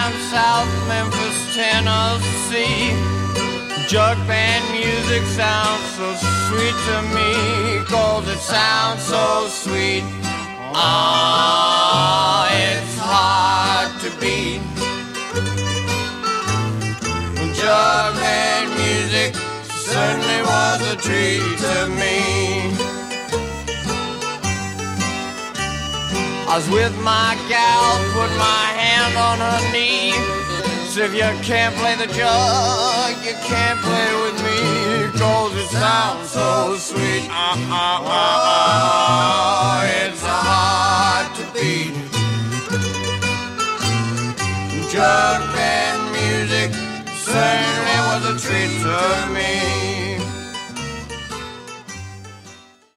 down South Memphis, Tennessee. Jug band music sounds so sweet to me, 'cause it sounds so sweet. Ah, it's hard to beat. Jug band music certainly was a treat to me. I was with my gal, put my hand on her knee. So if you can't play the jug, you can't play with me, 'cause it sounds so sweet. It's hard to beat. Jug band music certainly was a treat to me.